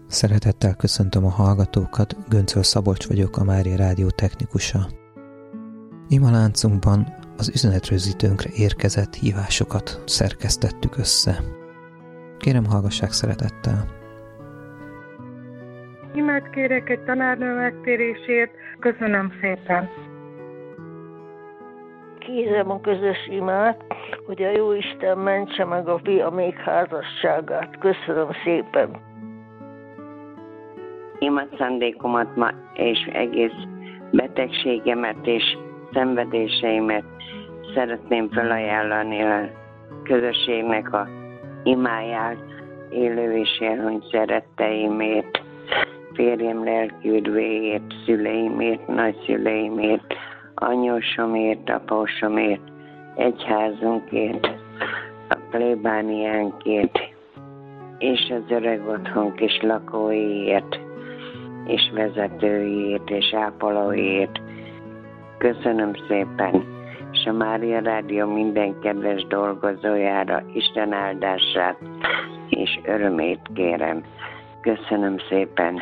Szeretettel köszöntöm a hallgatókat, Göncöl Szabolcs vagyok, a Mária Rádió technikusa. Ima láncunkban az üzenetrögzítőnkre érkezett hívásokat szerkesztettük össze. Kérem, hallgassák szeretettel! Imát kérek egy tanárnő megtérésért, köszönöm szépen! Kérem a közös imát, hogy a Jóisten mentse meg a fiamék házasságát. Köszönöm szépen! Imat szándékomat ma és egész betegségemet és szenvedéseimet szeretném felajánlani a közösségnek a imáját, élő és elhunyt szeretteimért, férjem lelkiüdvéért, szüleimért, nagyszüleimért, anyósomért, apósomért, egyházunkért, a plébániánkért, és az öreg otthonk és lakóiért, és vezetőiért, és ápolóiért. Köszönöm szépen, és a Mária Rádió minden kedves dolgozójára Isten áldását és örömét kérem. Köszönöm szépen.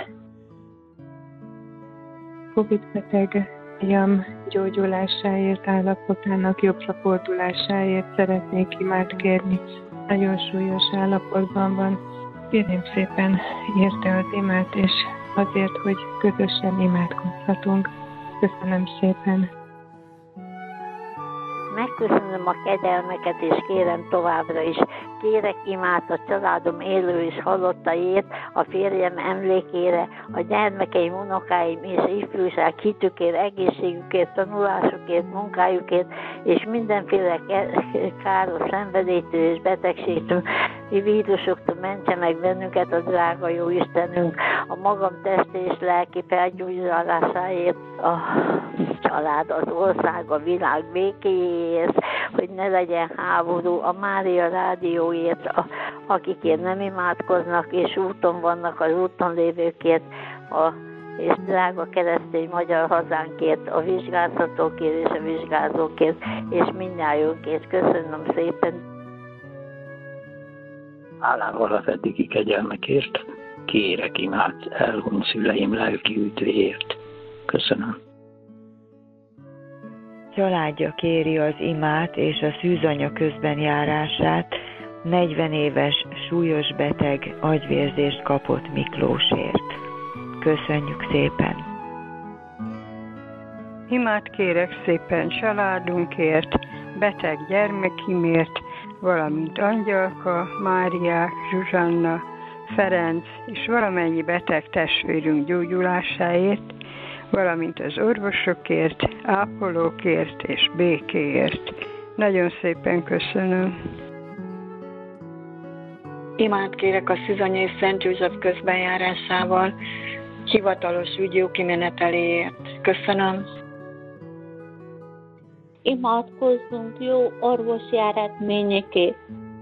Covid-beteg fiam gyógyulásáért, állapotának jobbra fordulásáért szeretnék imát kérni. Nagyon súlyos állapotban van. Kérném szépen érte az imát, és azért, hogy közösen imádkozhatunk. Köszönöm szépen. Megköszönöm a kegyelmeket, és kérem továbbra is. Kérek imát a családom élő és halottaiért, a férjem emlékére, a gyermekeim, unokáim és ifjúság hitükért, egészségükért, tanulásukért, munkájukért, és mindenféle káros szenvedélytől és betegségtől, vírusoktól mentse meg bennünket a drága jó Istenünk, a magam testi és lelki felgyógyulásáért, a család, az ország, a világ békéjéért, hogy ne legyen háború, a Mária Rádióért, akikért nem imádkoznak, és úton vannak, az úton lévőkért, és drága keresztény magyar hazánkért, a vizsgáztatókért és a vizsgázókért, és mindnyájunkért. Köszönöm szépen! Hálával az eddigi kegyelmekért, kérek imát elhunyt szüleim lelki üdvéért. Köszönöm. Családja kéri az imát és a szűzanya közbenjárását 40 éves súlyos beteg agyvérzést kapott Miklósért. Köszönjük szépen! Imát kérek szépen családunkért, beteg gyermekimért, valamint Angyalka, Máriák, Zsuzsanna, Ferenc és valamennyi beteg testvérünk gyógyulásáért, valamint az orvosokért, ápolókért és békéért. Nagyon szépen köszönöm. Imát kérek a Szűzanya és Szent József közbenjárásával, hivatalos ügy jó kimeneteléért. Köszönöm. Imádkozzunk jó orvosi eredményekért.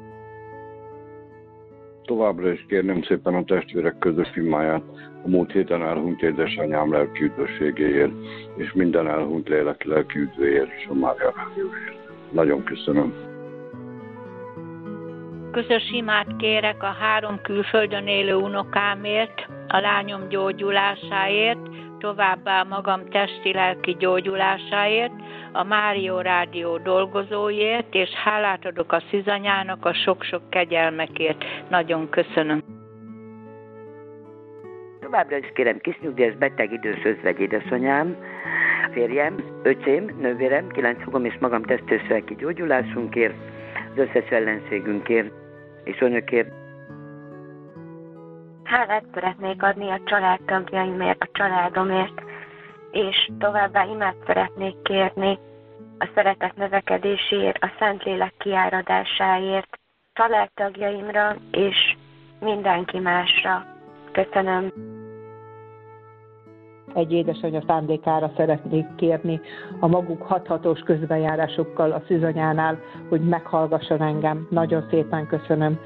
Továbbra is kérném szépen a testvérek közös imáját a múlt héten elhunyt édesanyám lelki üdvösségéért, és minden elhunyt lélek lelki üdvéért, és a Mária Rádióért. Nagyon köszönöm. Közös imát kérek a 3 külföldön élő unokámért, a lányom gyógyulásáért, továbbá magam testi-lelki gyógyulásáért, a Mária Rádió dolgozóiért, és hálát adok a szűzanyának a sok-sok kegyelmekért. Nagyon köszönöm. Továbbra is kérem kisnyugdíjas beteg idős özvegy édesanyám, férjem, öcsém, nővérem, 9 húgom és magam testős-lelki gyógyulásunkért, az összes ellenségünkért és önökért. Hálát szeretnék adni a családtagjaimért, a családomért, és továbbá imát szeretnék kérni a szeretet növekedéséért, a Szentlélek kiáradásáért, családtagjaimra és mindenki másra. Köszönöm. Egy édesanyja szándékára szeretnék kérni a maguk hathatós közbenjárásokkal a szűzanyánál, hogy meghallgasson engem. Nagyon szépen köszönöm.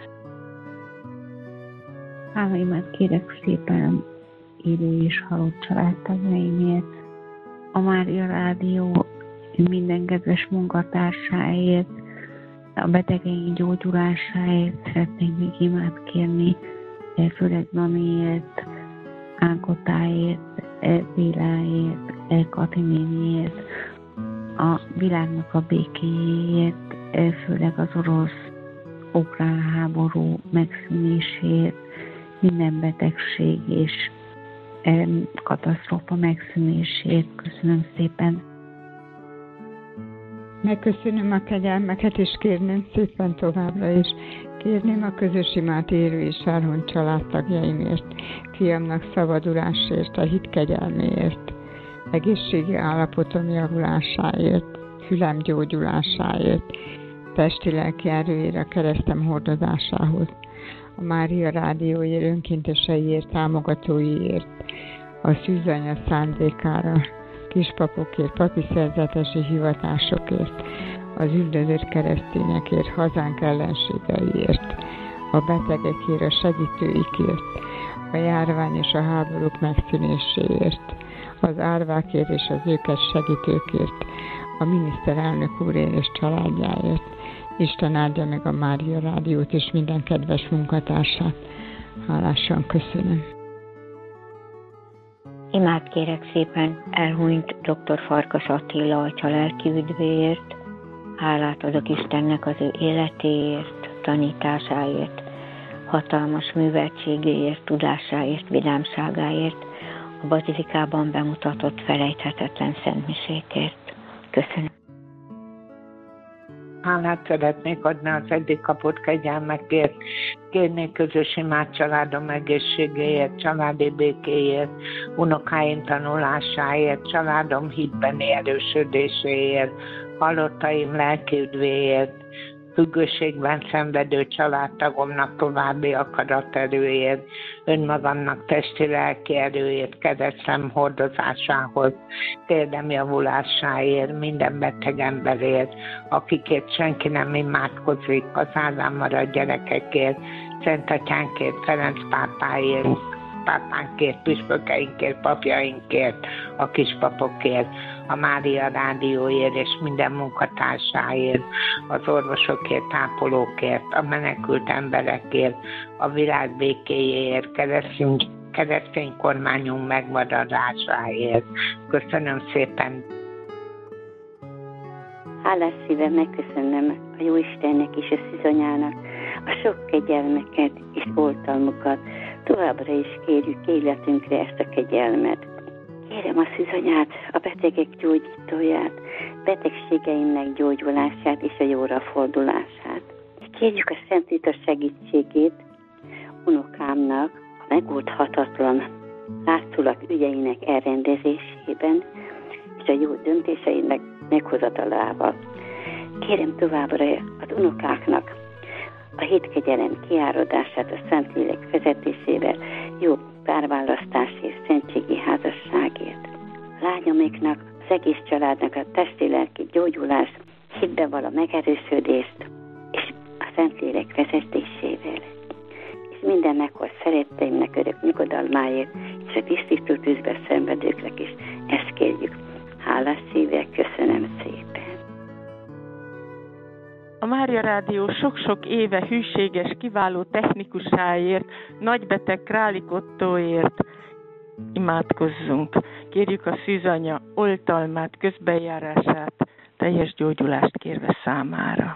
Hálaimat kérek szépen élő és halott családtagjaimért, a Mária Rádió minden kedves munkatársáért, a betegeink gyógyulásáért szeretnék még imát kérni, főleg Naniért, Ágotáért, Béláért, Kati néniért, a világnak a békéjéért, főleg az orosz-ukrán háború megszűnésért, minden betegség és katasztrófa megszűnésért. Köszönöm szépen. Megköszönöm a kegyelmeket, és kérném szépen továbbra is. Kérném a közös imát élő és elhunyt családtagjaimért, fiamnak szabadulásért, a hit kegyelméért, egészségi állapotom javulásáért, fülem gyógyulásáért, testi-lelki erőért, a keresztem hordozásához, a Mária rádióért, önkénteseiért, támogatóiért, a szűzanya szándékára, kispapokért, papi szerzetesi hivatásokért, az üldözött keresztényekért, hazánk ellenségeiért, a betegekért, a segítőikért, a járvány és a háborúk megszűnéséért, az árvákért és az őket segítőkért, a miniszterelnök úrért és családjáért. Isten áldja meg a Mária rádiót és minden kedves munkatársát. Hálásan köszönöm. Imát kérek szépen elhunyt dr. Farkas Attila atya lelki üdvéért. Hálát adok Istennek az ő életéért, tanításáért, hatalmas műveltségéért, tudásáért, vidámságáért, a bazilikában bemutatott felejthetetlen szentmisékért. Köszönöm. Hálát szeretnék adni az eddig kapott kegyelmekért, kérnék közös imát családom egészségéért, családi békéért, unokáim tanulásáért, családom hitbeni erősödéséért, halottaim lelki üdvéért, függőségben szenvedő családtagomnak további akaraterőért, önmagamnak testi-lelki erőért, keresztem hordozásához, térdem javulásáért, minden beteg emberért, akikért senki nem imádkozik, az Ádám maradt gyerekekért, Szent Atyánkért, Ferenc pápánkért, püspökeinkért, papjainkért, a kispapokért, a Mária rádióért és minden munkatársáért, az orvosokért, ápolókért, a menekült emberekért, a világ békéjéért, keresztény kormányunk megmaradásáért. Köszönöm szépen! Hálás szívem megköszönöm a Jóistennek és a szűzanyának a sok kegyelmeket és oltalmukat. Továbbra is kérjük életünkre ezt a kegyelmet. Kérem a szűzanyát, a betegek gyógyítóját, betegségeimnek gyógyulását és a jóra fordulását. Kérjük a Szent Vita segítségét unokámnak a megoldhatatlan látszólag ügyeinek elrendezésében és a jó döntéseinek meghozatalával. Kérem továbbra az unokáknak a hitkegyelem kiáradását a Szentlélek vezetésével, jó párválasztás és szentségi házasságért. A lányomiknak, az egész családnak a testi-lelki gyógyulás, hitbe való megerősödést és a Szentlélek vezetésével. És minden meghalt szeretteimnek örök nyugodalmáért és a tisztító tűzbe szenvedőknek is ezt kérjük. Hálás szívvel köszönöm szépen. A Mária Rádió sok-sok éve hűséges, kiváló technikusáért, nagybeteg Králik Ottóért imádkozzunk. Kérjük a szűzanya oltalmát, közbenjárását, teljes gyógyulást kérve számára.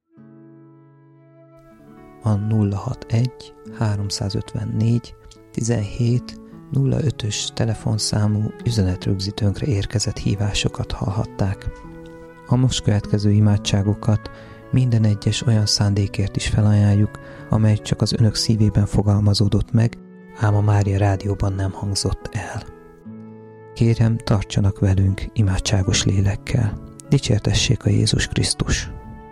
A 061 354 17 05-ös telefonszámú üzenetrögzítőnkre érkezett hívásokat hallhatták. A most következő imádságokat minden egyes olyan szándékért is felajánljuk, amely csak az önök szívében fogalmazódott meg, ám a Mária Rádióban nem hangzott el. Kérem, tartsanak velünk imádságos lélekkel. Dicsértessék a Jézus Krisztus!